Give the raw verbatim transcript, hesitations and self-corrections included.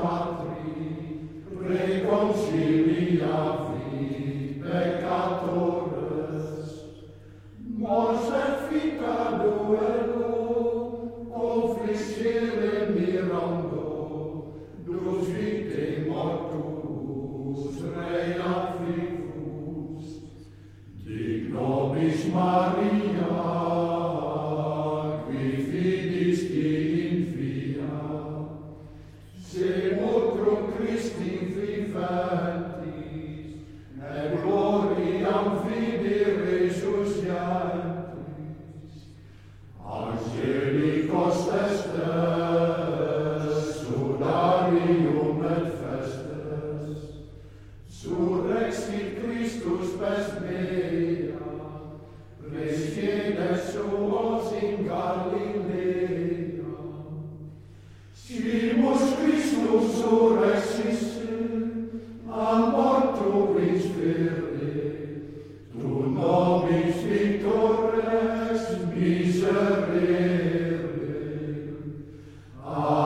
patri, reconciliavi peccatores, mors et vita duello, conflicere mirando, dus vitae mortus reat vivus, dic nobis Maria, qui fidisti in via, sepulcrum Christi viventis, et gloriam fide resuscientis, angelicos testes, sudarium et festes, surrexit Christus pest mea, rescedet suos in Galilea, simus Christus surrexisse, a mortum inspire, tu nobis victores miserere. Amen.